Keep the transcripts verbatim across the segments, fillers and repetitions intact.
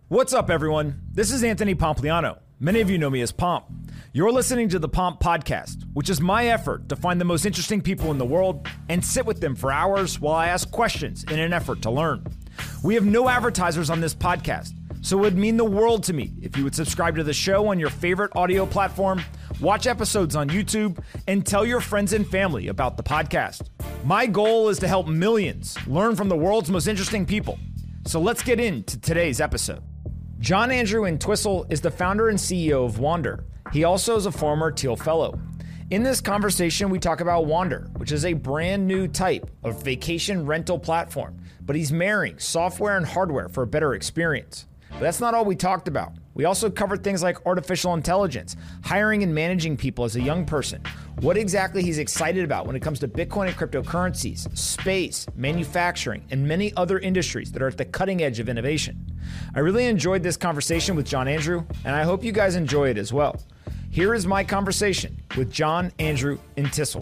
What's up, everyone? This is Anthony Pompliano. Many of you know me as Pomp. You're listening to the Pomp Podcast, which is my effort to find the most interesting people in the world and sit with them for hours while I ask questions in an effort to learn. We have no advertisers on this podcast, so it would mean the world to me if you would subscribe to the show on your favorite audio platform, watch episodes on YouTube, and tell your friends and family about the podcast. My goal is to help millions learn from the world's most interesting people. So let's get into today's episode. John Andrew Entwistle is the founder and C E O of Wander. He also is a former Teal Fellow. In this conversation, we talk about Wander, which is a brand new type of vacation rental platform, but he's marrying software and hardware for a better experience. But that's not all we talked about. We also covered things like artificial intelligence, hiring and managing people as a young person, what exactly he's excited about when it comes to Bitcoin and cryptocurrencies, space, manufacturing, and many other industries that are at the cutting edge of innovation. I really enjoyed this conversation with John Andrew, and I hope you guys enjoy it as well. Here is my conversation with John Andrew Entwistle.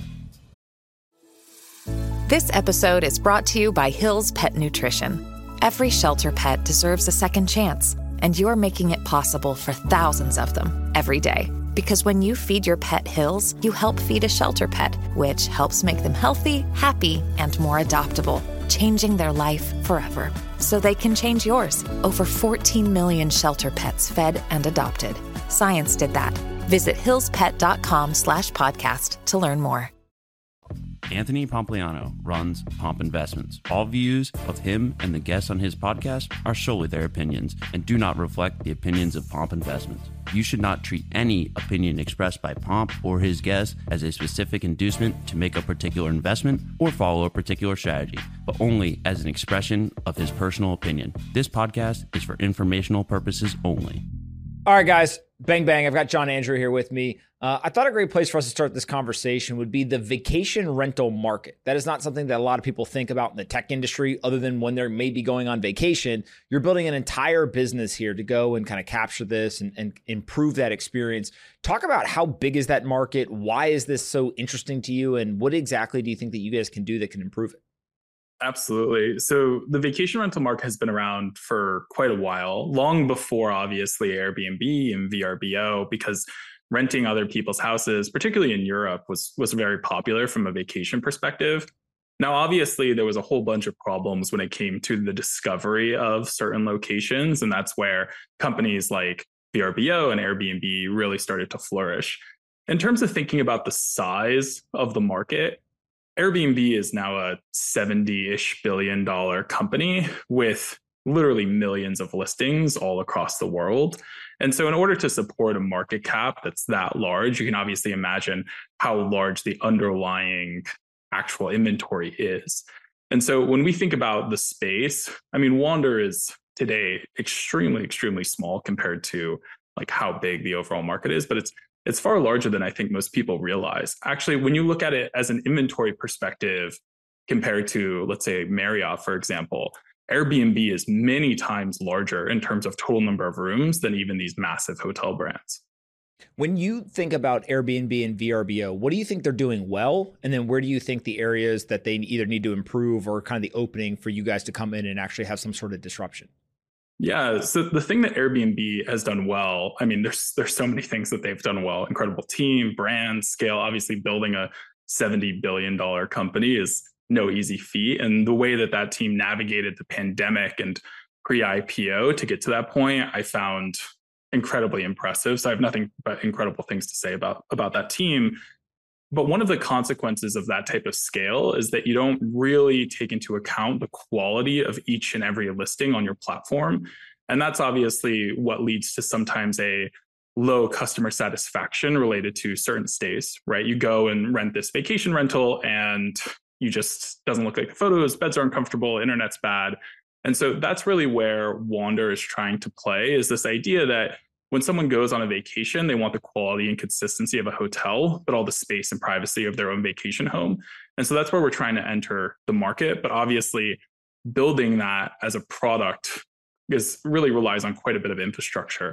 This episode is brought to you by Hill's Pet Nutrition. Every shelter pet deserves a second chance, and you're making it possible for thousands of them every day. Because when you feed your pet Hills, you help feed a shelter pet, which helps make them healthy, happy, and more adoptable, changing their life forever. So they can change yours. Over fourteen million shelter pets fed and adopted. Science did that. Visit hillspet.com slash podcast to learn more. Anthony Pompliano runs Pomp Investments. All views of him and the guests on his podcast are solely their opinions and do not reflect the opinions of Pomp Investments. You should not treat any opinion expressed by Pomp or his guests as a specific inducement to make a particular investment or follow a particular strategy, but only as an expression of his personal opinion. This podcast is for informational purposes only. All right, guys, bang, bang. I've got John Andrew here with me. Uh, I thought a great place for us to start this conversation would be the vacation rental market. That is not something that a lot of people think about in the tech industry other than when they're maybe going on vacation. You're building an entire business here to go and kind of capture this and, and improve that experience. Talk about how big is that market? Why is this so interesting to you? And what exactly do you think that you guys can do that can improve it? Absolutely. So the vacation rental market has been around for quite a while, long before, obviously, Airbnb and V R B O, because renting other people's houses, particularly in Europe, was, was very popular from a vacation perspective. Now, obviously, there was a whole bunch of problems when it came to the discovery of certain locations, and that's where companies like V R B O and Airbnb really started to flourish. In terms of thinking about the size of the market, Airbnb is now a seventy-ish billion dollar company with literally millions of listings all across the world. And so in order to support a market cap that's that large, you can obviously imagine how large the underlying actual inventory is. And so when we think about the space, I mean, Wander is today extremely, extremely small compared to like how big the overall market is, but it's It's far larger than I think most people realize. Actually, when you look at it as an inventory perspective, compared to, let's say, Marriott, for example, Airbnb is many times larger in terms of total number of rooms than even these massive hotel brands. When you think about Airbnb and V R B O, what do you think they're doing well? And then where do you think the areas that they either need to improve or kind of the opening for you guys to come in and actually have some sort of disruption? Yeah. So the thing that Airbnb has done well, I mean, there's there's so many things that they've done well. Incredible team, brand, scale. Obviously, building a seventy billion dollar company is no easy feat. And the way that that team navigated the pandemic and pre-I P O to get to that point, I found incredibly impressive. So I have nothing but incredible things to say about, about that team. But one of the consequences of that type of scale is that you don't really take into account the quality of each and every listing on your platform. And that's obviously what leads to sometimes a low customer satisfaction related to certain stays, right? You go and rent this vacation rental and you just doesn't look like the photos, beds are uncomfortable, internet's bad. And so that's really where Wander is trying to play, is this idea that when someone goes on a vacation, they want the quality and consistency of a hotel, but all the space and privacy of their own vacation home. And so that's where we're trying to enter the market. But obviously, building that as a product is really relies on quite a bit of infrastructure.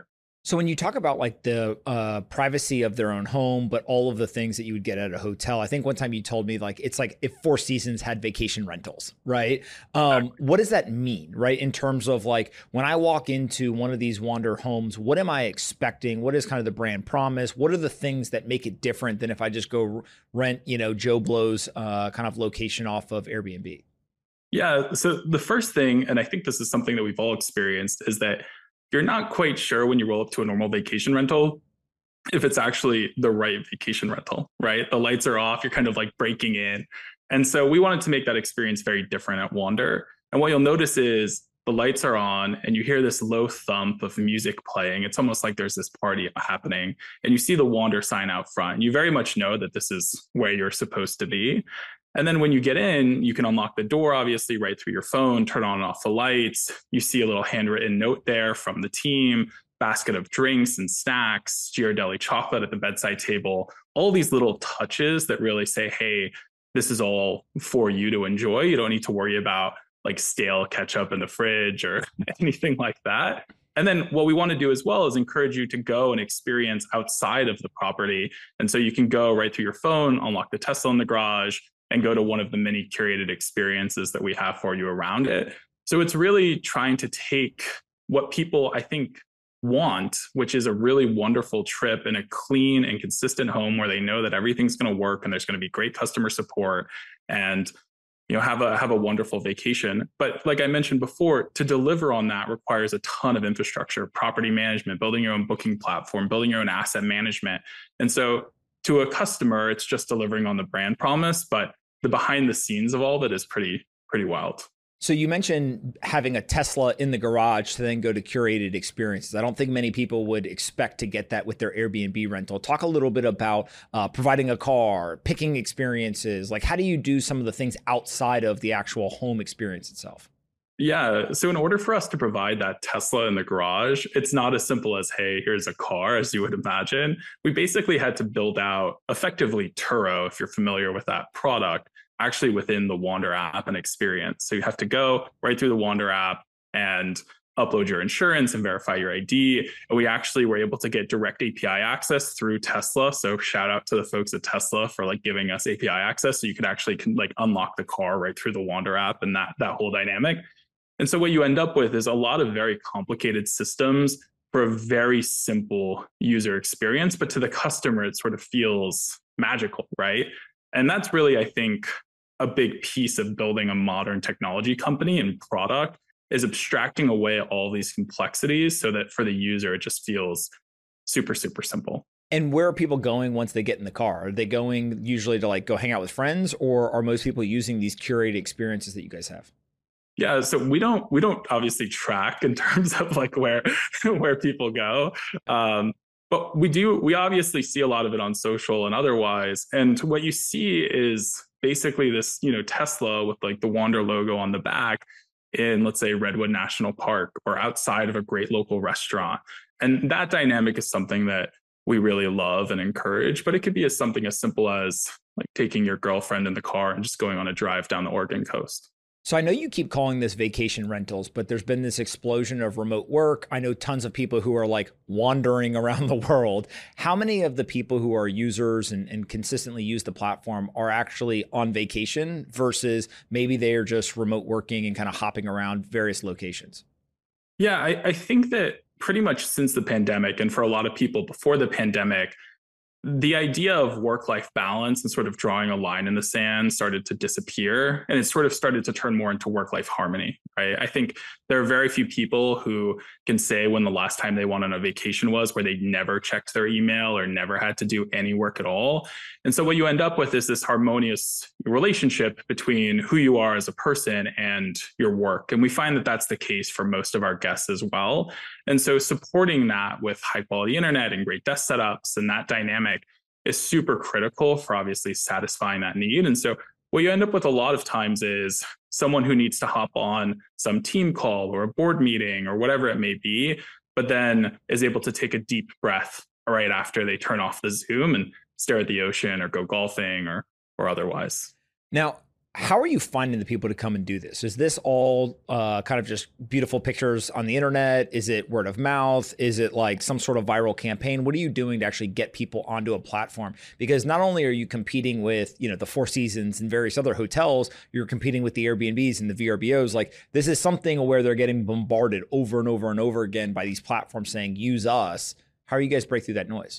So when you talk about like the uh, privacy of their own home, but all of the things that you would get at a hotel, I think one time you told me like it's like if Four Seasons had vacation rentals, right? Um, what does that mean, right? In terms of like when I walk into one of these Wander homes, what am I expecting? What is kind of the brand promise? What are the things that make it different than if I just go rent, you know, Joe Blow's uh, kind of location off of Airbnb? Yeah. So the first thing, and I think this is something that we've all experienced, is that you're not quite sure when you roll up to a normal vacation rental if it's actually the right vacation rental, right? The lights are off, you're kind of like breaking in. And so we wanted to make that experience very different at Wander. And what you'll notice is the lights are on and you hear this low thump of music playing. It's almost like there's this party happening. And you see the Wander sign out front. You very much know that this is where you're supposed to be. And then when you get in, you can unlock the door, obviously, right through your phone, turn on and off the lights. You see a little handwritten note there from the team, basket of drinks and snacks, Ghirardelli chocolate at the bedside table, all these little touches that really say, hey, this is all for you to enjoy. You don't need to worry about like stale ketchup in the fridge or anything like that. And then what we want to do as well is encourage you to go and experience outside of the property. And so you can go right through your phone, unlock the Tesla in the garage, and go to one of the many curated experiences that we have for you around it. So it's really trying to take what people, I think, want, which is a really wonderful trip in a clean and consistent home where they know that everything's going to work and there's going to be great customer support and, you know, have a have a wonderful vacation. But like I mentioned before, to deliver on that requires a ton of infrastructure, property management, building your own booking platform, building your own asset management. And so to a customer, it's just delivering on the brand promise, but the behind the scenes of all of it is pretty, pretty wild. So you mentioned having a Tesla in the garage to then go to curated experiences. I don't think many people would expect to get that with their Airbnb rental. Talk a little bit about uh, providing a car, picking experiences. Like, how do you do some of the things outside of the actual home experience itself? Yeah. So in order for us to provide that Tesla in the garage, it's not as simple as, hey, here's a car, as you would imagine. We basically had to build out effectively Turo, if you're familiar with that product, actually within the Wander app and experience. So you have to go right through the Wander app and upload your insurance and verify your I D. And we actually were able to get direct A P I access through Tesla. So shout out to the folks at Tesla for like giving us A P I access. So you could actually can, like unlock the car right through the Wander app and that, that whole dynamic. And so what you end up with is a lot of very complicated systems for a very simple user experience, but to the customer, it sort of feels magical, right? And that's really, I think, a big piece of building a modern technology company and product is abstracting away all these complexities so that for the user, it just feels super, super simple. And where are people going once they get in the car? Are they going usually to like go hang out with friends, or are most people using these curated experiences that you guys have? Yeah, so we don't we don't obviously track in terms of like where where people go, um, but we do we obviously see a lot of it on social and otherwise. And what you see is basically this, you know, Tesla with like the Wander logo on the back in, let's say, Redwood National Park or outside of a great local restaurant. And that dynamic is something that we really love and encourage. But it could be as something as simple as like taking your girlfriend in the car and just going on a drive down the Oregon coast. So I know you keep calling this vacation rentals, but there's been this explosion of remote work. I know tons of people who are like wandering around the world. How many of the people who are users and, and consistently use the platform are actually on vacation versus maybe they are just remote working and kind of hopping around various locations? Yeah, I, I think that pretty much since the pandemic, and for a lot of people before the pandemic, the idea of work-life balance and sort of drawing a line in the sand started to disappear, and it sort of started to turn more into work-life harmony, right? I think there are very few people who can say when the last time they went on a vacation was where they never checked their email or never had to do any work at all. And so what you end up with is this harmonious relationship between who you are as a person and your work. And we find that that's the case for most of our guests as well. And so supporting that with high quality internet and great desk setups and that dynamic is super critical for obviously satisfying that need. And so what you end up with a lot of times is someone who needs to hop on some team call or a board meeting or whatever it may be, but then is able to take a deep breath right after they turn off the Zoom and stare at the ocean or go golfing or or otherwise. Now, how are you finding the people to come and do this? Is this all uh, kind of just beautiful pictures on the internet? Is it word of mouth? Is it like some sort of viral campaign? What are you doing to actually get people onto a platform? Because not only are you competing with, you know, the Four Seasons and various other hotels, you're competing with the Airbnbs and the V R B Os. Like, this is something where they're getting bombarded over and over and over again by these platforms saying, use us. How are you guys break through that noise?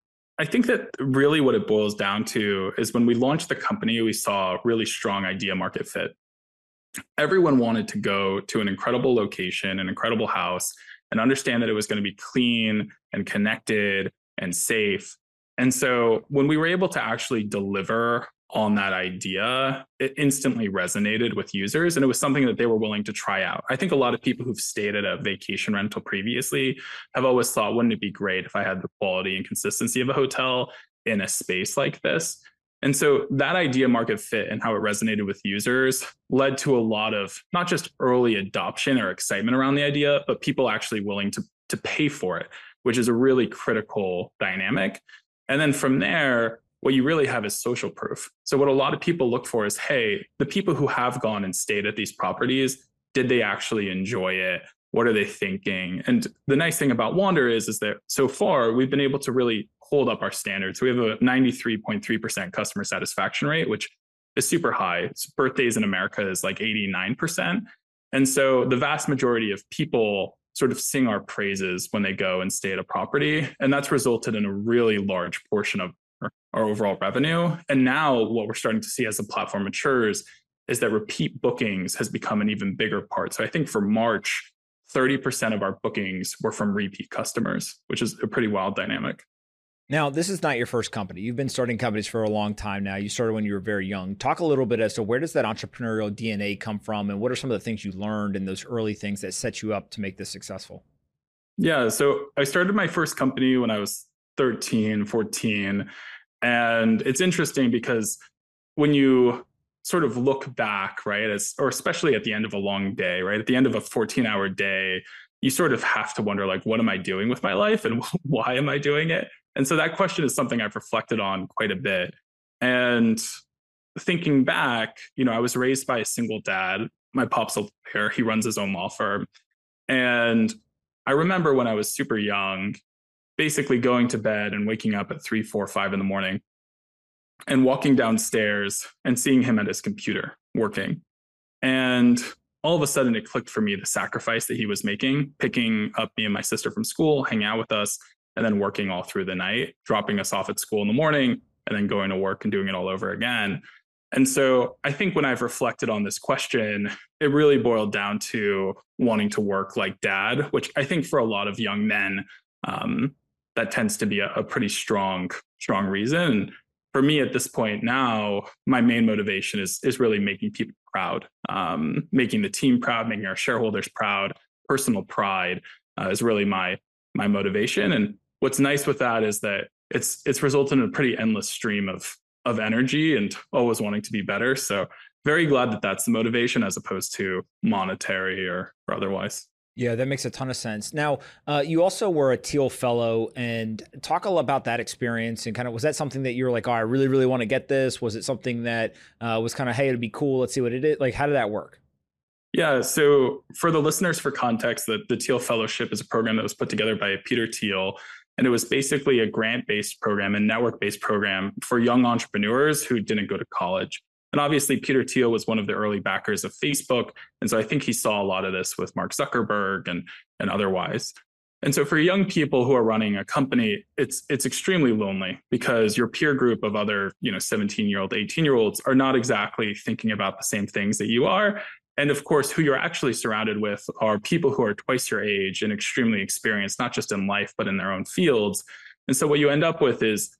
I think that really what it boils down to is when we launched the company, we saw really strong idea market fit. Everyone wanted to go to an incredible location, an incredible house, and understand that it was going to be clean and connected and safe. And so when we were able to actually deliver on that idea, it instantly resonated with users, and it was something that they were willing to try out. I think a lot of people who've stayed at a vacation rental previously have always thought, wouldn't it be great if I had the quality and consistency of a hotel in a space like this? And so that idea market fit and how it resonated with users led to a lot of not just early adoption or excitement around the idea, but people actually willing to, to pay for it, which is a really critical dynamic. And then from there, what you really have is social proof. So what a lot of people look for is, hey, the people who have gone and stayed at these properties, did they actually enjoy it? What are they thinking? And the nice thing about Wander is, is that so far we've been able to really hold up our standards. We have a ninety-three point three percent customer satisfaction rate, which is super high. It's birthdays in America is like eighty-nine percent. And so the vast majority of people sort of sing our praises when they go and stay at a property. And that's resulted in a really large portion of our overall revenue. And now what we're starting to see as the platform matures is that repeat bookings has become an even bigger part. So I think for March, thirty percent of our bookings were from repeat customers, which is a pretty wild dynamic. Now, this is not your first company. You've been starting companies for a long time now. You started when you were very young. Talk a little bit as to where does that entrepreneurial D N A come from, and what are some of the things you learned in those early things that set you up to make this successful? Yeah, so I started my first company when I was thirteen, fourteen. And it's interesting because when you sort of look back, right, as, or especially at the end of a long day, right, at the end of a fourteen hour day, you sort of have to wonder, like, what am I doing with my life and why am I doing it? And so that question is something I've reflected on quite a bit. And thinking back, you know, I was raised by a single dad. My pop's a lawyer. He runs his own law firm. And I remember when I was super young, basically going to bed and waking up at three, four, five in the morning and walking downstairs and seeing him at his computer working. And all of a sudden it clicked for me, the sacrifice that he was making, picking up me and my sister from school, hanging out with us, and then working all through the night, dropping us off at school in the morning, and then going to work and doing it all over again. And so I think when I've reflected on this question, it really boiled down to wanting to work like dad, which I think for a lot of young men, um, that tends to be a, a pretty strong, strong reason. For me at this point now, my main motivation is, is really making people proud, um, making the team proud, making our shareholders proud. Personal pride uh, is really my my motivation. And what's nice with that is that it's it's resulted in a pretty endless stream of of energy and always wanting to be better. So very glad that that's the motivation as opposed to monetary or, or otherwise. Yeah, that makes a ton of sense. Now, uh, you also were a Thiel Fellow, and talk a little about that experience and kind of, was that something that you were like, oh, I really, really want to get this? Was it something that uh, was kind of, hey, it'd be cool, let's see what it is? Like, how did that work? Yeah, so for the listeners, for context, the, the Thiel Fellowship is a program that was put together by Peter Thiel, and it was basically a grant-based program and network-based program for young entrepreneurs who didn't go to college. And obviously, Peter Thiel was one of the early backers of Facebook. And so I think he saw a lot of this with Mark Zuckerberg and, and otherwise. And so for young people who are running a company, it's it's extremely lonely because your peer group of other, you know, seventeen-year-old, eighteen-year-olds are not exactly thinking about the same things that you are. And of course, who you're actually surrounded with are people who are twice your age and extremely experienced, not just in life, but in their own fields. And so what you end up with is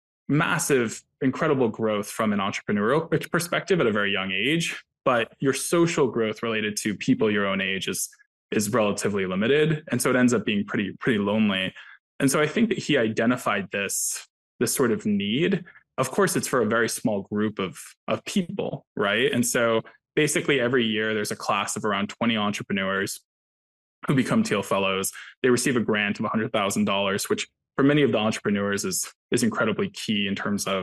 massive, incredible growth from an entrepreneurial perspective at a very young age, but your social growth related to people your own age is, is relatively limited. And so it ends up being pretty, pretty lonely. And so I think that he identified this, this sort of need. Of course, it's for a very small group of, of people, right? And so basically every year there's a class of around twenty entrepreneurs who become Thiel Fellows. They receive a grant of one hundred thousand dollars, which for many of the entrepreneurs is, is incredibly key in terms of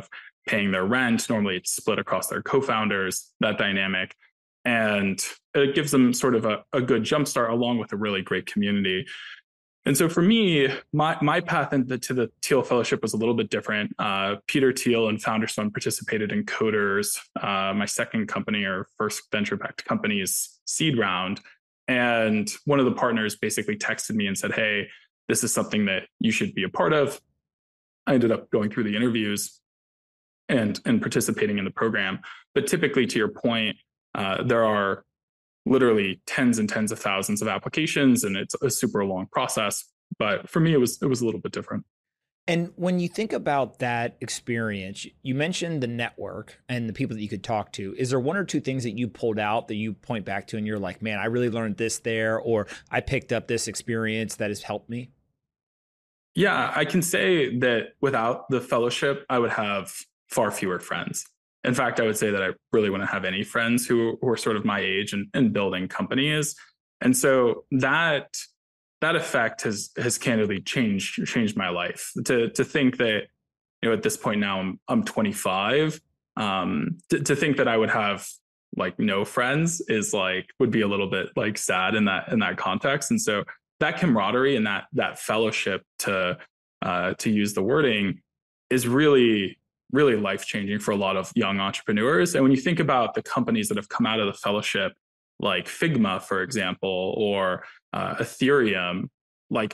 paying their rent. Normally it's split across their co-founders, that dynamic. And it gives them sort of a, a good jumpstart along with a really great community. And so for me, my my path into to the Thiel Fellowship was a little bit different. Uh, Peter Thiel and Founders Fund participated in Coders, uh, my second company or first venture-backed company's seed round. And one of the partners basically texted me and said, hey, this is something that you should be a part of. I ended up going through the interviews and, and participating in the program. But typically, to your point, uh, there are literally tens and tens of thousands of applications, and it's a super long process. But for me, it was it was a little bit different. And when you think about that experience, you mentioned the network and the people that you could talk to. Is there one or two things that you pulled out that you point back to and you're like, man, I really learned this there, or I picked up this experience that has helped me? Yeah, I can say that without the fellowship, I would have far fewer friends. In fact, I would say that I really wouldn't have any friends who were sort of my age and, and building companies. And so that that effect has has candidly changed changed my life. To to think that, you know, at this point now I'm I'm twenty-five. Um, to, to think that I would have like no friends is like would be a little bit like sad in that in that context. And so that camaraderie and that that fellowship, to uh, to use the wording, is really really life-changing for a lot of young entrepreneurs. And when you think about the companies that have come out of the fellowship, like Figma, for example, or uh, Ethereum, like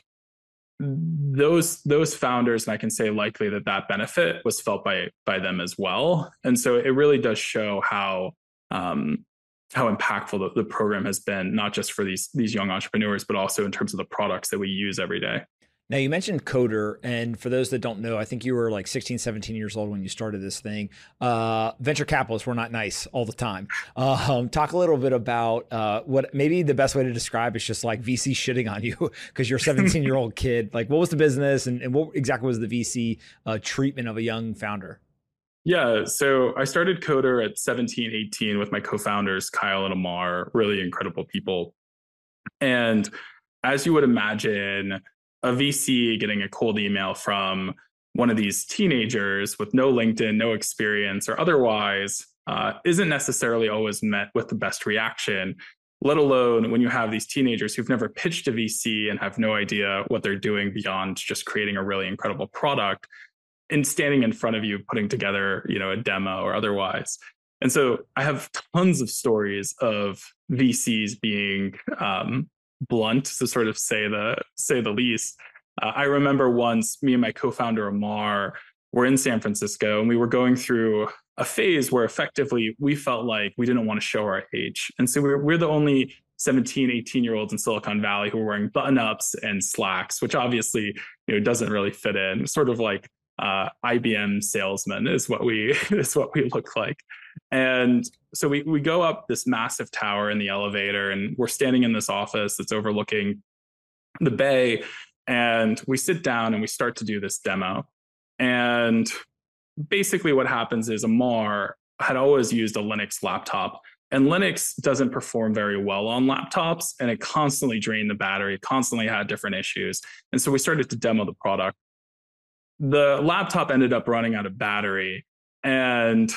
those those founders, and I can say likely that that benefit was felt by by them as well. And so it really does show how um, how impactful the, the program has been, not just for these these young entrepreneurs, but also in terms of the products that we use every day. Now, you mentioned Coder, and for those that don't know, I think you were like sixteen, seventeen years old when you started this thing. Uh, venture capitalists were not nice all the time. Um, talk a little bit about uh, what maybe the best way to describe is just like V C shitting on you because you're a seventeen-year-old kid. Like, what was the business, and, and what exactly was the V C uh, treatment of a young founder? Yeah, so I started Coder at seventeen, eighteen with my co-founders, Kyle and Amar, really incredible people. And as you would imagine, a V C getting a cold email from one of these teenagers with no LinkedIn, no experience, or otherwise uh, isn't necessarily always met with the best reaction, let alone when you have these teenagers who've never pitched a V C and have no idea what they're doing beyond just creating a really incredible product and standing in front of you, putting together, you know, a demo or otherwise. And so I have tons of stories of V Cs being um, blunt, to sort of say the say the least. Uh, I remember once me and my co-founder Amar were in San Francisco, and we were going through a phase where effectively we felt like we didn't want to show our age. And so we're, we're the only seventeen, eighteen year olds in Silicon Valley who were wearing button-ups and slacks, which obviously, you know, doesn't really fit in. Sort of like uh, I B M salesman is what we is what we look like. And so we we go up this massive tower in the elevator, and we're standing in this office that's overlooking the bay, and we sit down and we start to do this demo. And basically what happens is Amar had always used a Linux laptop, and Linux doesn't perform very well on laptops, and it constantly drained the battery, constantly had different issues. And so we started to demo the product. The laptop ended up running out of battery, and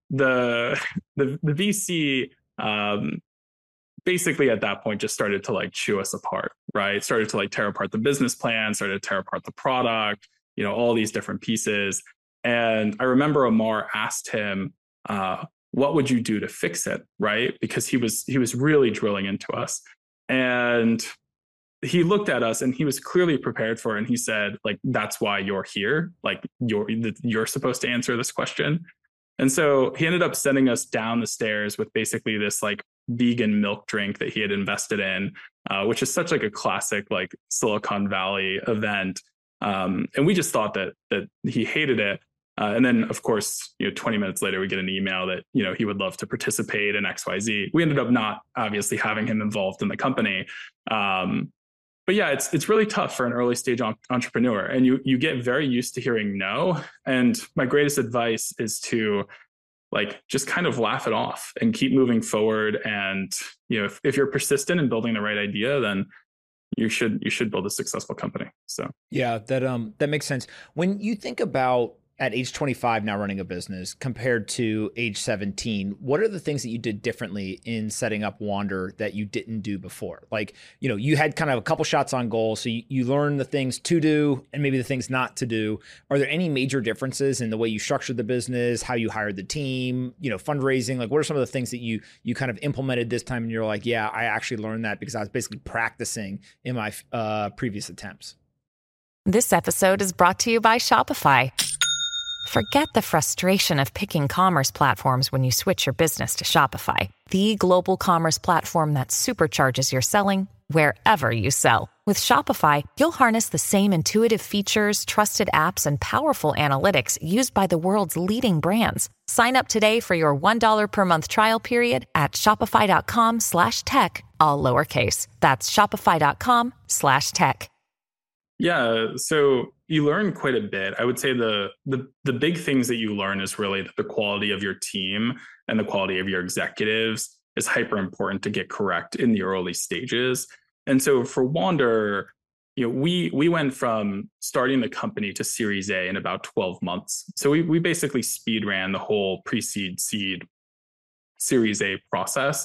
the the, the V C um, basically at that point just started to like chew us apart, right? Started to like tear apart the business plan, started to tear apart the product, you know, all these different pieces. And I remember Amar asked him, uh, what would you do to fix it, right? Because he was he was really drilling into us. And he looked at us and he was clearly prepared for it. And he said, like, that's why you're here. Like, you're you're supposed to answer this question. And so he ended up sending us down the stairs with basically this like vegan milk drink that he had invested in, uh, which is such like a classic like Silicon Valley event. Um, and we just thought that that he hated it. Uh, and then, of course, you know, twenty minutes later, we get an email that, you know, he would love to participate in X Y Z. We ended up not obviously having him involved in the company. Um, but yeah, it's it's really tough for an early stage entrepreneur, and you you get very used to hearing no. And my greatest advice is to like just kind of laugh it off and keep moving forward. And you know, if, if you're persistent in building the right idea, then you should you should build a successful company. So yeah, that um that makes sense. When you think about at age twenty-five now running a business compared to age seventeen, what are the things that you did differently in setting up Wander that you didn't do before? Like, you know, you had kind of a couple shots on goal, so you, you learned the things to do and maybe the things not to do. Are there any major differences in the way you structured the business, how you hired the team, you know, fundraising? Like, what are some of the things that you you kind of implemented this time and you're like, yeah, I actually learned that because I was basically practicing in my uh, previous attempts? This episode is brought to you by Shopify. Forget the frustration of picking commerce platforms when you switch your business to Shopify, the global commerce platform that supercharges your selling wherever you sell. With Shopify, you'll harness the same intuitive features, trusted apps, and powerful analytics used by the world's leading brands. Sign up today for your one dollar per month trial period at shopify.com slash tech, all lowercase. That's shopify.com slash tech. Yeah, so you learn quite a bit. I would say the, the the big things that you learn is really that the quality of your team and the quality of your executives is hyper important to get correct in the early stages. And so for Wander, you know, we we went from starting the company to Series A in about twelve months. So we we basically speed ran the whole pre-seed, seed, Series A process.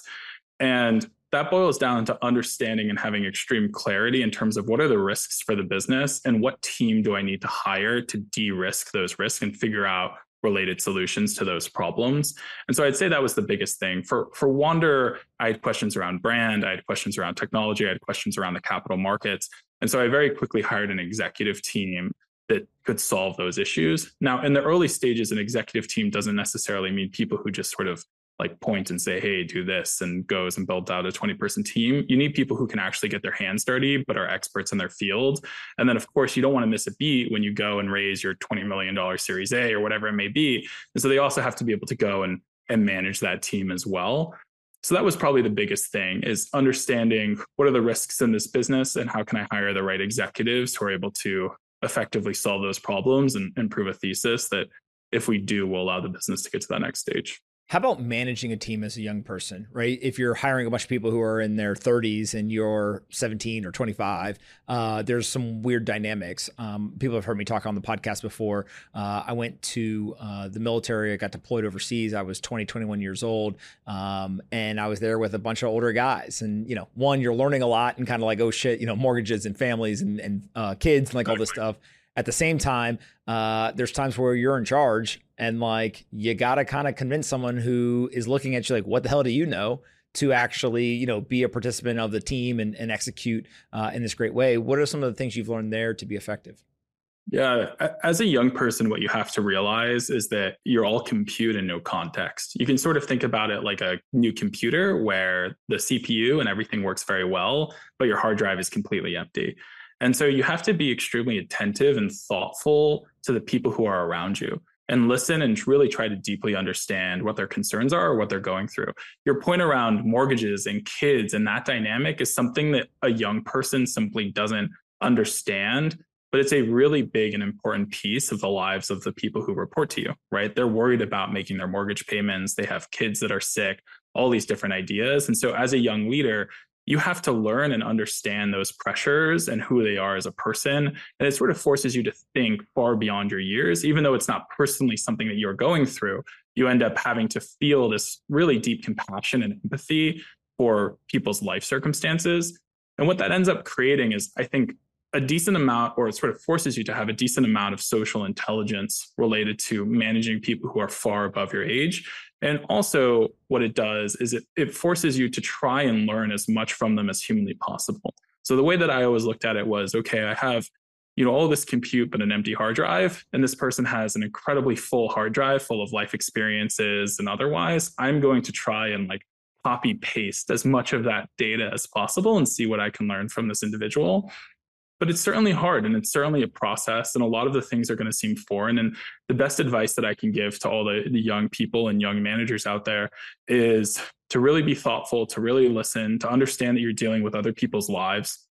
And that boils down to understanding and having extreme clarity in terms of what are the risks for the business and what team do I need to hire to de-risk those risks and figure out related solutions to those problems. And so I'd say that was the biggest thing. For, for Wander, I had questions around brand, I had questions around technology, I had questions around the capital markets. And so I very quickly hired an executive team that could solve those issues. Now, in the early stages, an executive team doesn't necessarily mean people who just sort of like point and say, hey, do this, and goes and builds out a twenty person team. You need people who can actually get their hands dirty, but are experts in their field. And then of course, you don't want to miss a beat when you go and raise your twenty million dollars Series A or whatever it may be. And so they also have to be able to go and, and manage that team as well. So that was probably the biggest thing, is understanding what are the risks in this business and how can I hire the right executives who are able to effectively solve those problems and, and prove a thesis that if we do, will allow the business to get to that next stage. How about managing a team as a young person, right? If you're hiring a bunch of people who are in their thirties and you're seventeen or twenty-five, uh, there's some weird dynamics. Um, people have heard me talk on the podcast before. Uh, I went to uh, the military. I got deployed overseas. I was twenty, twenty-one years old. Um, and I was there with a bunch of older guys. And, you know, one, you're learning a lot and kind of like, oh shit, you know, mortgages and families and, and uh, kids and like all this stuff. At the same time, uh, there's times where you're in charge and like you got to kind of convince someone who is looking at you like, what the hell do you know, to actually, you know, be a participant of the team and, and execute uh, in this great way. What are some of the things you've learned there to be effective? Yeah, as a young person, what you have to realize is that you're all compute and no context. You can sort of think about it like a new computer where the C P U and everything works very well, but your hard drive is completely empty. And so you have to be extremely attentive and thoughtful to the people who are around you and listen and really try to deeply understand what their concerns are or what they're going through. Your point around mortgages and kids and that dynamic is something that a young person simply doesn't understand, but it's a really big and important piece of the lives of the people who report to you, right? They're worried about making their mortgage payments. They have kids that are sick, all these different ideas. And so as a young leader, you have to learn and understand those pressures and who they are as a person. And it sort of forces you to think far beyond your years, even though it's not personally something that you're going through. You end up having to feel this really deep compassion and empathy for people's life circumstances. And what that ends up creating is, I think, a decent amount, or it sort of forces you to have a decent amount of social intelligence related to managing people who are far above your age. And also what it does is it, it forces you to try and learn as much from them as humanly possible. So the way that I always looked at it was, okay, I have, you know, all this compute, but an empty hard drive. And this person has an incredibly full hard drive full of life experiences and otherwise. I'm going to try and like copy paste as much of that data as possible and see what I can learn from this individual. But it's certainly hard and it's certainly a process. And a lot of the things are going to seem foreign. And the best advice that I can give to all the, the young people and young managers out there is to really be thoughtful, to really listen, to understand that you're dealing with other people's lives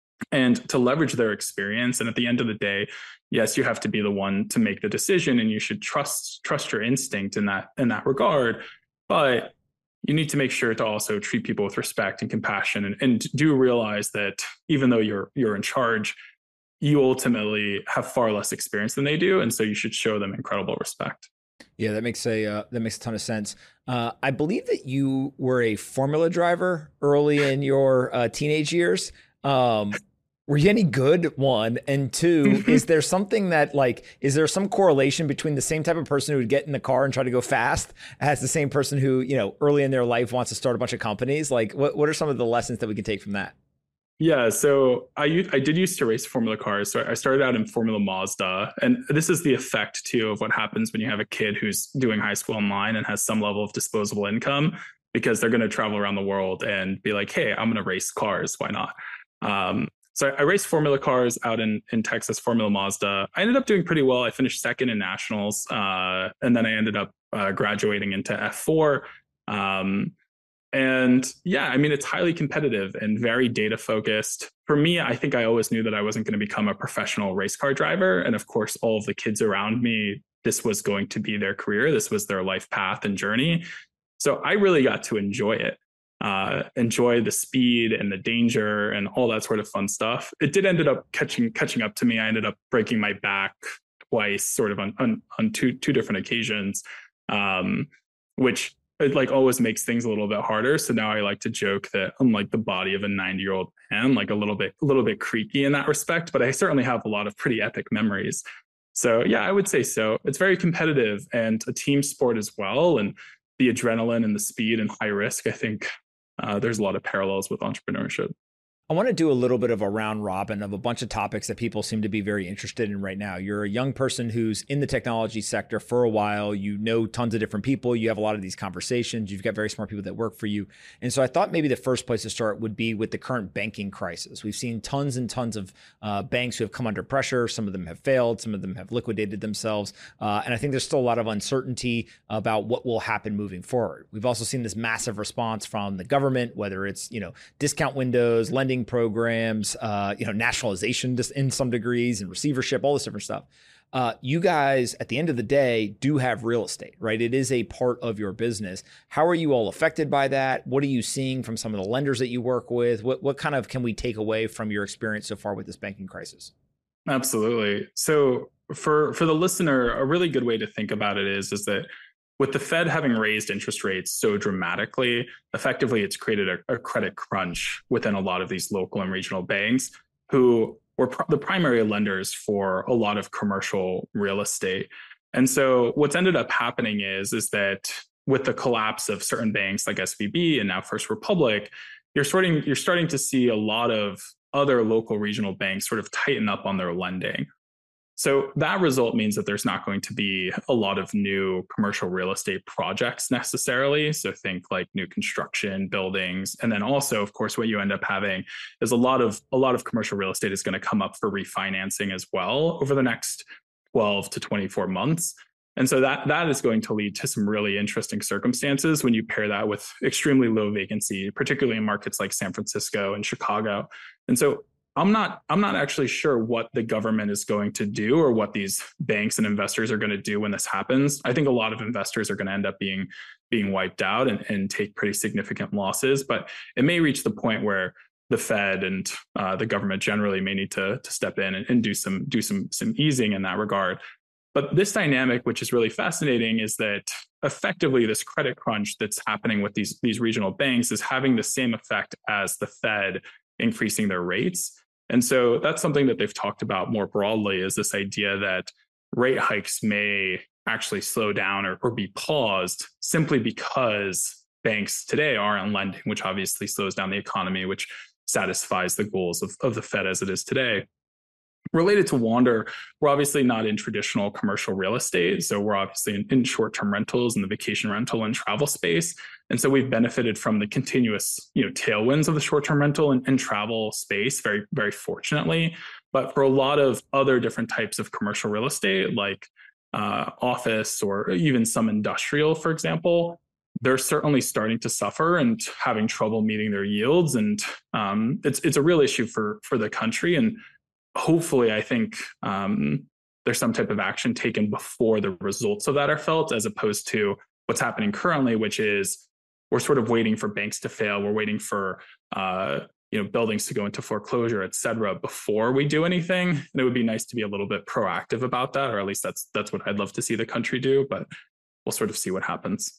and to leverage their experience. And at the end of the day, yes, you have to be the one to make the decision and you should trust, trust your instinct in that, in that regard. But you need to make sure to also treat people with respect and compassion and, and do realize that even though you're you're in charge, you ultimately have far less experience than they do. And so you should show them incredible respect. Yeah, that makes a uh, that makes a ton of sense. Uh, I believe that you were a Formula driver early in your uh, teenage years. Um, were you any good? One, and two, is there something that like is there some correlation between the same type of person who would get in the car and try to go fast as the same person who, you know, early in their life wants to start a bunch of companies? Like, what what are some of the lessons that we can take from that? Yeah, so I I did used to race Formula cars. So I started out in Formula Mazda, and this is the effect too of what happens when you have a kid who's doing high school online and has some level of disposable income, because they're going to travel around the world and be like, hey, I'm going to race cars. Why not? Um, so I, I raced Formula cars out in in Texas, Formula Mazda. I ended up doing pretty well. I finished second in nationals, uh, and then I ended up uh, graduating into F four. Um, And yeah, I mean, it's highly competitive and very data focused. For me, I think I always knew that I wasn't going to become a professional race car driver. And of course, all of the kids around me, this was going to be their career. This was their life path and journey. So I really got to enjoy it, uh, enjoy the speed and the danger and all that sort of fun stuff. It did end up catching catching up to me. I ended up breaking my back twice, sort of on on, on two two different occasions, um, which it like always makes things a little bit harder. So now I like to joke that I'm like the body of a ninety year old man, like a little bit, a little bit creaky in that respect, but I certainly have a lot of pretty epic memories. So yeah, I would say so. It's very competitive and a team sport as well. And the adrenaline and the speed and high risk, I think uh, there's a lot of parallels with entrepreneurship. I want to do a little bit of a round robin of a bunch of topics that people seem to be very interested in right now. You're a young person who's in the technology sector for a while. You know tons of different people. You have a lot of these conversations. You've got very smart people that work for you. And so I thought maybe the first place to start would be with the current banking crisis. We've seen tons and tons of uh, banks who have come under pressure. Some of them have failed. Some of them have liquidated themselves. Uh, and I think there's still a lot of uncertainty about what will happen moving forward. We've also seen this massive response from the government, whether it's, you know, discount windows, lending programs, uh, you know, nationalization just in some degrees and receivership, all this different stuff. Uh, you guys, at the end of the day, do have real estate, right? It is a part of your business. How are you all affected by that? What are you seeing from some of the lenders that you work with? What what kind of can we take away from your experience so far with this banking crisis? Absolutely. So for for the listener, a really good way to think about it is, is that with the Fed having raised interest rates so dramatically, effectively, it's created a, a credit crunch within a lot of these local and regional banks who were pr- the primary lenders for a lot of commercial real estate. And so what's ended up happening is, is that with the collapse of certain banks like S V B and now First Republic, you're starting, you're starting to see a lot of other local regional banks sort of tighten up on their lending. So that result means that there's not going to be a lot of new commercial real estate projects necessarily. So think like new construction, buildings, and then also, of course, what you end up having is a lot of a lot of commercial real estate is going to come up for refinancing as well over the next twelve to twenty-four months. And so that that is going to lead to some really interesting circumstances when you pair that with extremely low vacancy, particularly in markets like San Francisco and Chicago. And so I'm not I'm not actually sure what the government is going to do or what these banks and investors are going to do when this happens. I think a lot of investors are going to end up being being wiped out and, and take pretty significant losses. But it may reach the point where the Fed and uh, the government generally may need to, to step in and, and do some do some some easing in that regard. But this dynamic, which is really fascinating, is that effectively this credit crunch that's happening with these, these regional banks is having the same effect as the Fed increasing their rates. And so that's something that they've talked about more broadly, is this idea that rate hikes may actually slow down or, or be paused simply because banks today aren't lending, which obviously slows down the economy, which satisfies the goals of, of the Fed as it is today. Related to Wander, we're obviously not in traditional commercial real estate. So we're obviously in, in short-term rentals and the vacation rental and travel space. And so we've benefited from the continuous, you know, tailwinds of the short-term rental and, and travel space, very, very fortunately. But for a lot of other different types of commercial real estate, like uh, office or even some industrial, for example, they're certainly starting to suffer and having trouble meeting their yields. And um, it's it's a real issue for for the country. And hopefully, I think um, there's some type of action taken before the results of that are felt, as opposed to what's happening currently, which is we're sort of waiting for banks to fail. We're waiting for uh, you know, buildings to go into foreclosure, et cetera, before we do anything. And it would be nice to be a little bit proactive about that, or at least that's that's what I'd love to see the country do, but we'll sort of see what happens.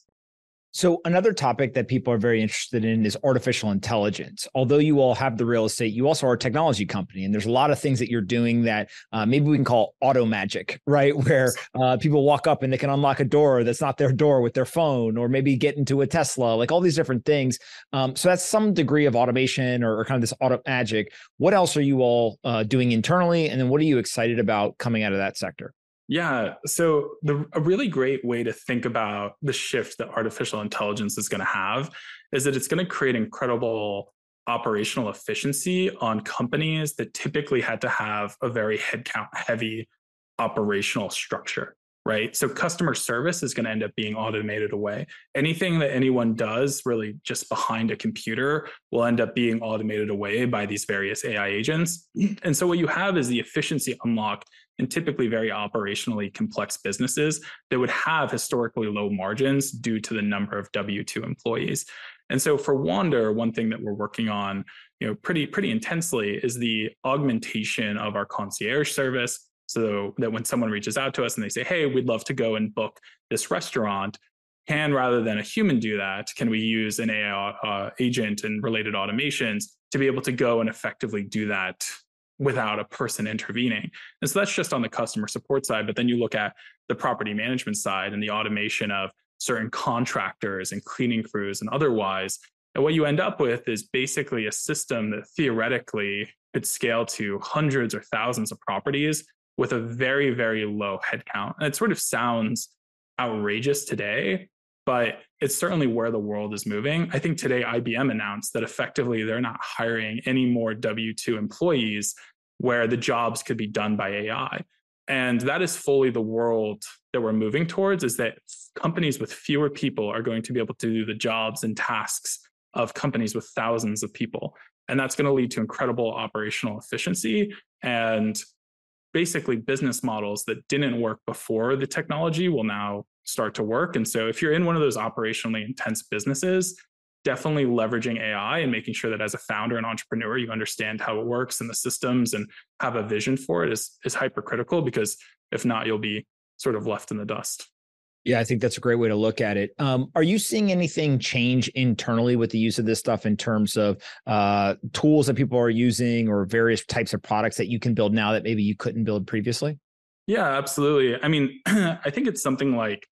So another topic that people are very interested in is artificial intelligence. Although you all have the real estate, you also are a technology company, and there's a lot of things that you're doing that uh, maybe we can call auto magic, right? Where uh, people walk up and they can unlock a door that's not their door with their phone, or maybe get into a Tesla, like all these different things. Um, so that's some degree of automation or, or kind of this auto magic. What else are you all uh, doing internally? And then what are you excited about coming out of that sector? Yeah. So the a really great way to think about the shift that artificial intelligence is going to have is that it's going to create incredible operational efficiency on companies that typically had to have a very headcount heavy operational structure, right? So customer service is going to end up being automated away. Anything that anyone does really just behind a computer will end up being automated away by these various A I agents. And so what you have is the efficiency unlock in typically very operationally complex businesses that would have historically low margins due to the number of W two employees. And so for Wander, one thing that we're working on, you know, pretty, pretty intensely is the augmentation of our concierge service, so that when someone reaches out to us and they say, hey, we'd love to go and book this restaurant, can, rather than a human do that, can we use an A I uh, agent and related automations to be able to go and effectively do that without a person intervening? And so that's just on the customer support side. But then you look at the property management side and the automation of certain contractors and cleaning crews and otherwise. And what you end up with is basically a system that theoretically could scale to hundreds or thousands of properties with a very, very low headcount. And it sort of sounds outrageous today, but it's certainly where the world is moving. I think today I B M announced that effectively they're not hiring any more W two employees where the jobs could be done by A I. And that is fully the world that we're moving towards, is that companies with fewer people are going to be able to do the jobs and tasks of companies with thousands of people. And that's going to lead to incredible operational efficiency and basically business models that didn't work before the technology will now start to work. And so if you're in one of those operationally intense businesses, definitely leveraging A I and making sure that as a founder and entrepreneur, you understand how it works and the systems and have a vision for it is, is hypercritical, because if not, you'll be sort of left in the dust. Yeah, I think that's a great way to look at it. Um, are you seeing anything change internally with the use of this stuff in terms of uh, tools that people are using or various types of products that you can build now that maybe you couldn't build previously? Yeah, absolutely. I mean, I think it's something like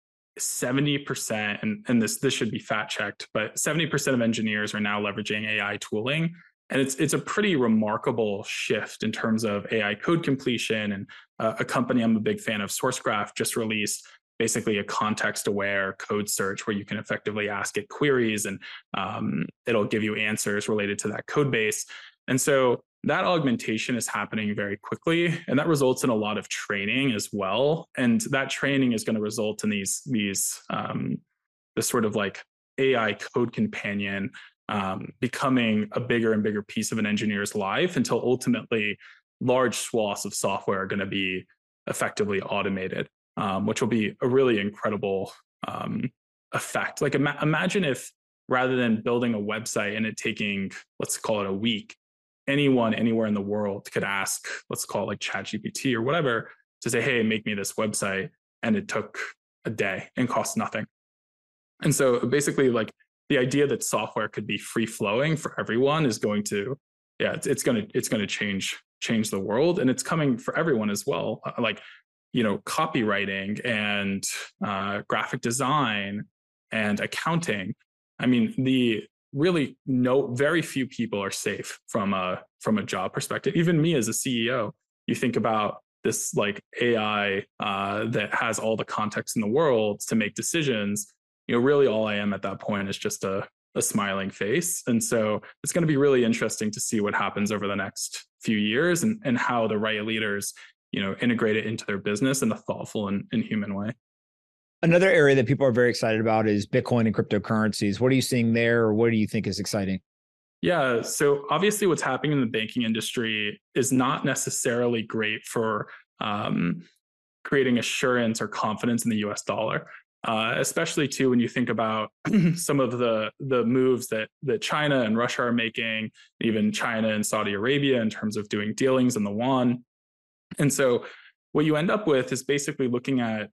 seventy percent, and, and this this should be fact checked, but seventy percent of engineers are now leveraging A I tooling. And it's it's a pretty remarkable shift in terms of A I code completion. And uh, a company I'm a big fan of, SourceGraph, just released basically a context-aware code search where you can effectively ask it queries and um, it'll give you answers related to that code base. And so that augmentation is happening very quickly, and that results in a lot of training as well. And that training is going to result in these, these um, this sort of like A I code companion um, becoming a bigger and bigger piece of an engineer's life, until ultimately large swaths of software are going to be effectively automated. Um, which will be a really incredible um, effect. Like ima- imagine if rather than building a website and it taking, let's call it a week, anyone anywhere in the world could ask, let's call it like ChatGPT or whatever, to say, hey, make me this website. And it took a day and cost nothing. And so basically like the idea that software could be free flowing for everyone is going to, yeah, it's, it's going to, it's going to change, change the world. And it's coming for everyone as well. Uh, like, you know, copywriting and uh, graphic design and accounting. I mean, the really no, very few people are safe from a from a job perspective. Even me as a C E O, you think about this like A I uh, that has all the context in the world to make decisions. You know, really all I am at that point is just a a smiling face. And so it's going to be really interesting to see what happens over the next few years and and how the right leaders, you know, integrate it into their business in a thoughtful and, and human way. Another area that people are very excited about is Bitcoin and cryptocurrencies. What are you seeing there, or what do you think is exciting? Yeah, so obviously what's happening in the banking industry is not necessarily great for um, creating assurance or confidence in the U S dollar. Uh, especially too when you think about some of the the moves that that China and Russia are making, even China and Saudi Arabia in terms of doing dealings in the yuan. And so what you end up with is basically looking at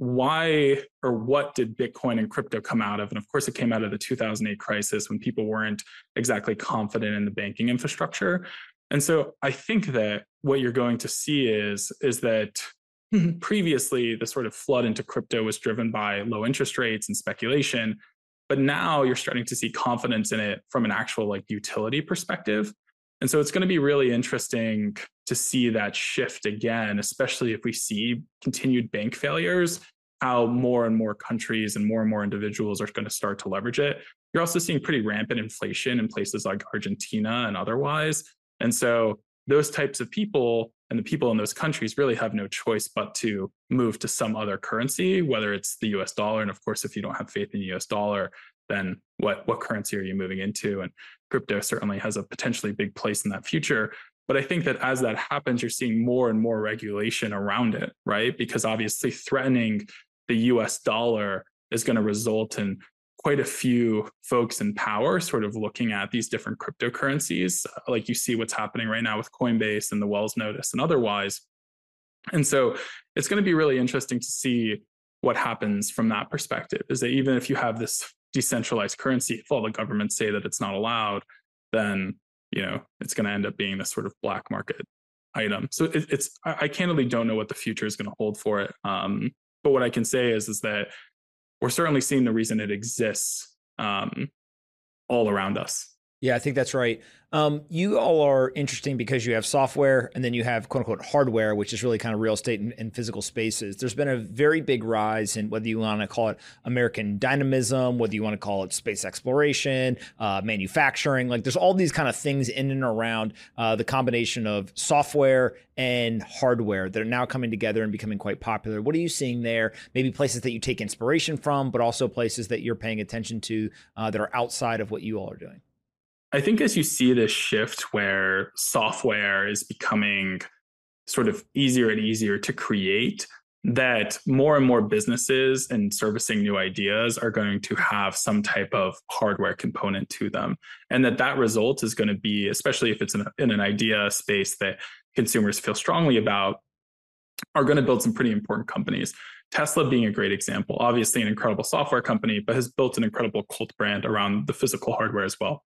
why or what did Bitcoin and crypto come out of? And of course, it came out of the two thousand eight crisis when people weren't exactly confident in the banking infrastructure. And so I think that what you're going to see is, is that previously, the sort of flood into crypto was driven by low interest rates and speculation, but now you're starting to see confidence in it from an actual like utility perspective. And so it's going to be really interesting to see that shift again, especially if we see continued bank failures, how more and more countries and more and more individuals are going to start to leverage it. You're also seeing pretty rampant inflation in places like Argentina and otherwise. And so those types of people and the people in those countries really have no choice but to move to some other currency, whether it's the U S dollar. And of course, if you don't have faith in the U S dollar, then what, what currency are you moving into? And crypto certainly has a potentially big place in that future. But I think that as that happens, you're seeing more and more regulation around it, right? Because obviously threatening the U S dollar is going to result in quite a few folks in power sort of looking at these different cryptocurrencies, like you see what's happening right now with Coinbase and the Wells Notice and otherwise. And so it's going to be really interesting to see what happens from that perspective, is that even if you have this decentralized currency, if all the governments say that it's not allowed, then, you know, it's going to end up being this sort of black market item. So it, it's, I candidly don't know what the future is going to hold for it. Um, but what I can say is, is that we're certainly seeing the reason it exists um, all around us. Yeah, I think that's right. Um, you all are interesting because you have software and then you have quote unquote hardware, which is really kind of real estate and, and physical spaces. There's been a very big rise in whether you want to call it American dynamism, whether you want to call it space exploration, uh, manufacturing. Like there's all these kind of things in and around uh, the combination of software and hardware that are now coming together and becoming quite popular. What are you seeing there? Maybe places that you take inspiration from, but also places that you're paying attention to uh, that are outside of what you all are doing. I think as you see this shift where software is becoming sort of easier and easier to create, that more and more businesses and servicing new ideas are going to have some type of hardware component to them. And that that result is going to be, especially if it's in, a, in an idea space that consumers feel strongly about, are going to build some pretty important companies. Tesla being a great example, obviously an incredible software company, but has built an incredible cult brand around the physical hardware as well.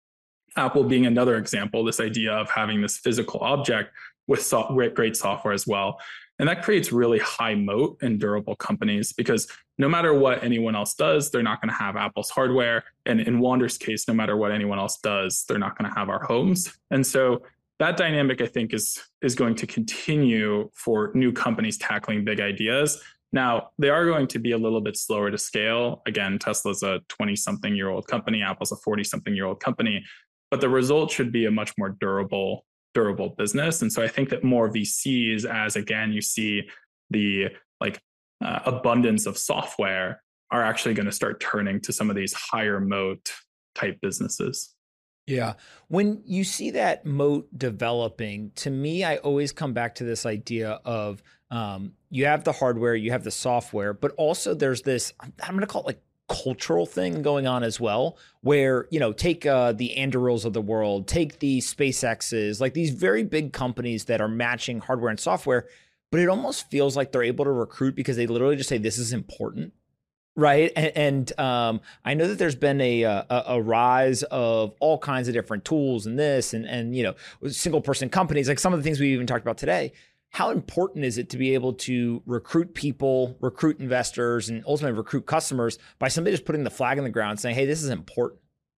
Apple being another example, this idea of having this physical object with so- great software as well. And that creates really high moat and durable companies, because no matter what anyone else does, they're not going to have Apple's hardware. And in Wander's case, no matter what anyone else does, they're not going to have our homes. And so that dynamic, I think, is, is going to continue for new companies tackling big ideas. Now, they are going to be a little bit slower to scale. Again, Tesla's a twenty-something-year-old company. Apple's a forty-something-year-old company. But the result should be a much more durable, durable business. And so I think that more V Cs, as again, you see the like uh, abundance of software, are actually going to start turning to some of these higher moat type businesses. Yeah. When you see that moat developing, to me, I always come back to this idea of um, you have the hardware, you have the software, but also there's this, I'm going to call it like cultural thing going on as well, where, you know, take uh, the Andurils of the world, take the SpaceX's, like these very big companies that are matching hardware and software, but it almost feels like they're able to recruit because they literally just say, this is important, right? And, and um, I know that there's been a, a a rise of all kinds of different tools and this and, and you know, single person companies, like some of the things we even talked about today. How important is it to be able to recruit people, recruit investors, and ultimately recruit customers by somebody just putting the flag in the ground saying, hey, this is important?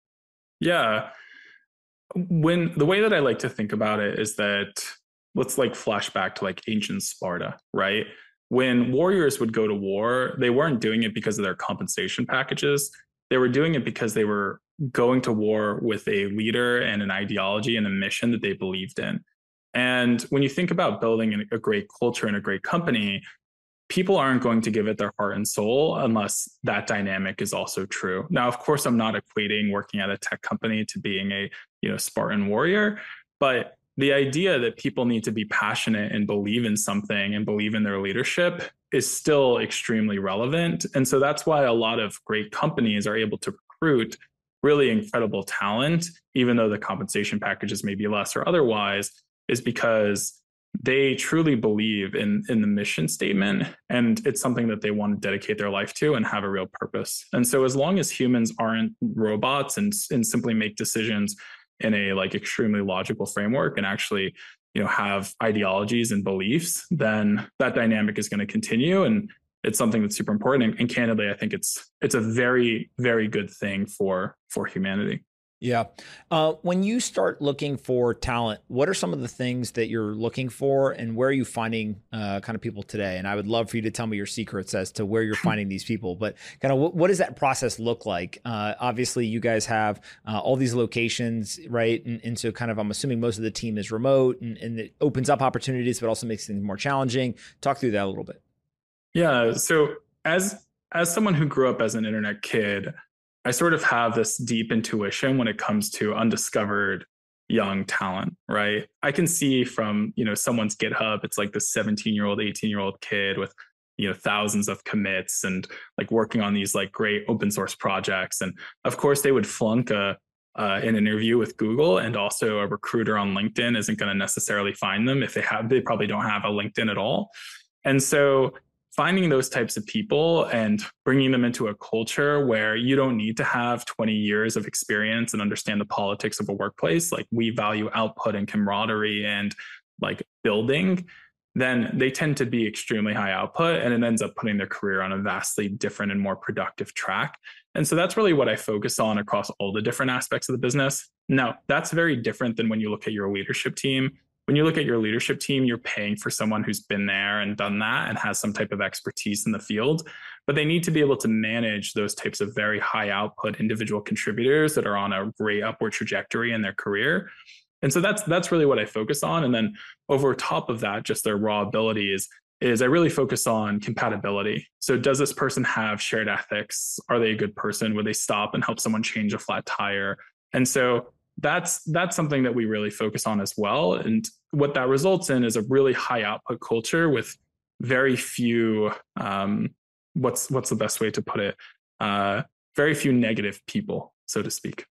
Yeah. When the way that I like to think about it is that, let's like flash back to like ancient Sparta, right? When warriors would go to war, they weren't doing it because of their compensation packages. They were doing it because they were going to war with a leader and an ideology and a mission that they believed in. And when you think about building a great culture and a great company, people aren't going to give it their heart and soul unless that dynamic is also true. Now, of course, I'm not equating working at a tech company to being a, you know, Spartan warrior, but the idea that people need to be passionate and believe in something and believe in their leadership is still extremely relevant. And so that's why a lot of great companies are able to recruit really incredible talent, even though the compensation packages may be less or otherwise, is because they truly believe in, in the mission statement, and it's something that they want to dedicate their life to and have a real purpose. And so as long as humans aren't robots and, and simply make decisions in a like extremely logical framework and actually, you know, have ideologies and beliefs, then that dynamic is going to continue. And it's something that's super important. And, and candidly, I think it's it's a very, very good thing for for humanity. Yeah. Uh, when you start looking for talent, what are some of the things that you're looking for, and where are you finding uh, kind of people today? And I would love for you to tell me your secrets as to where you're finding these people, but kind of what, what does that process look like? Uh, obviously, you guys have uh, all these locations, right? And, and so kind of, I'm assuming most of the team is remote, and, and it opens up opportunities, but also makes things more challenging. Talk through that a little bit. Yeah. So as as someone who grew up as an internet kid, I sort of have this deep intuition when it comes to undiscovered young talent, right? I can see from, you know, someone's GitHub, it's like this seventeen year old, eighteen year old kid with, you know, thousands of commits and like working on these like great open source projects. And of course they would flunk a, uh, an interview with Google, and also a recruiter on LinkedIn isn't going to necessarily find them. If they have, they probably don't have a LinkedIn at all. And so finding those types of people and bringing them into a culture where you don't need to have twenty years of experience and understand the politics of a workplace, like we value output and camaraderie and like building, then they tend to be extremely high output, and it ends up putting their career on a vastly different and more productive track. And so that's really what I focus on across all the different aspects of the business. Now, that's very different than when you look at your leadership team. When you look at your leadership team, you're paying for someone who's been there and done that and has some type of expertise in the field, but they need to be able to manage those types of very high output individual contributors that are on a great upward trajectory in their career. And so that's that's really what I focus on. And then over top of that, just their raw abilities, is I really focus on compatibility. So does this person have shared ethics? Are they a good person? Would they stop and help someone change a flat tire? And so that's that's something that we really focus on as well. And what that results in is a really high output culture with very few, um, what's what's the best way to put it? Uh, very few negative people, so to speak.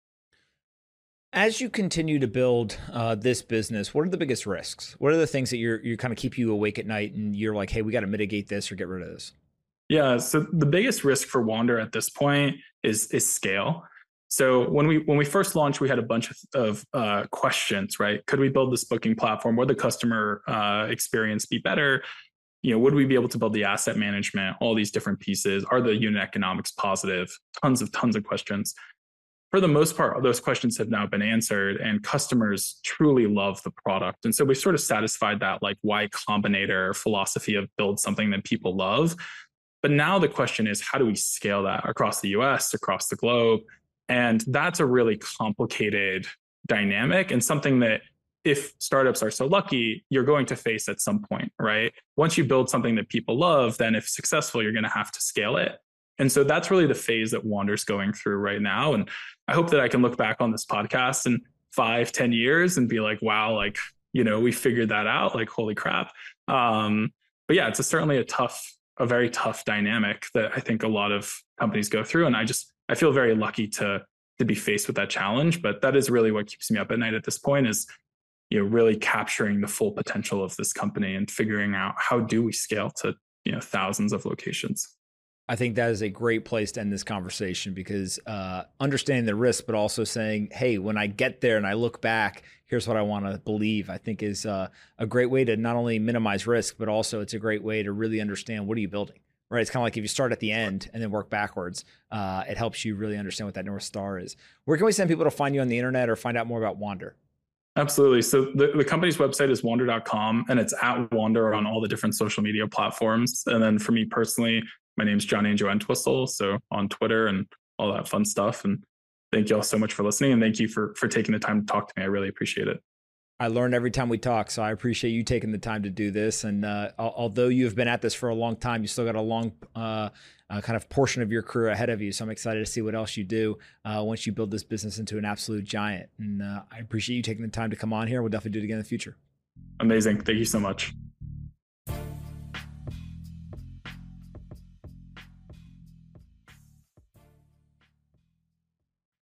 As you continue to build uh, this business, what are the biggest risks? What are the things that you're you kind of keep you awake at night, and you're like, hey, we got to mitigate this or get rid of this? Yeah. So the biggest risk for Wander at this point is is scale. So when we when we first launched, we had a bunch of, of uh, questions, right? Could we build this booking platform? Would the customer uh, experience be better? You know, would we be able to build the asset management? All these different pieces. Are the unit economics positive? Tons of tons of questions. For the most part, those questions have now been answered, and customers truly love the product. And so we sort of satisfied that like Y Combinator philosophy of build something that people love. But now the question is, how do we scale that across the U S, across the globe? And that's a really complicated dynamic, and something that if startups are so lucky, you're going to face at some point, right? Once you build something that people love, then if successful, you're going to have to scale it. And so that's really the phase that Wander's going through right now. And I hope that I can look back on this podcast in five, ten years and be like, wow, like, you know, we figured that out, like, holy crap. Um, but yeah, it's a, certainly a tough, a very tough dynamic that I think a lot of companies go through. And I just, I feel very lucky to to be faced with that challenge, but that is really what keeps me up at night at this point, is, you know, really capturing the full potential of this company and figuring out how do we scale to, you know, thousands of locations. I think that is a great place to end this conversation, because uh, understanding the risk, but also saying, hey, when I get there and I look back, here's what I want to believe, I think is uh, a great way to not only minimize risk, but also it's a great way to really understand, what are you building? Right. It's kind of like if you start at the end and then work backwards, uh, it helps you really understand what that North Star is. Where can we send people to find you on the internet or find out more about Wander? Absolutely. So the, the company's website is wander dot com, and it's at Wander on all the different social media platforms. And then for me personally, my name's John Angel Entwistle. So on Twitter and all that fun stuff. And thank you all so much for listening. And thank you for, for taking the time to talk to me. I really appreciate it. I learn every time we talk, so I appreciate you taking the time to do this. And uh, although you have been at this for a long time, you still got a long uh, uh, kind of portion of your career ahead of you. So I'm excited to see what else you do uh, once you build this business into an absolute giant. And uh, I appreciate you taking the time to come on here. We'll definitely do it again in the future. Amazing. Thank you so much.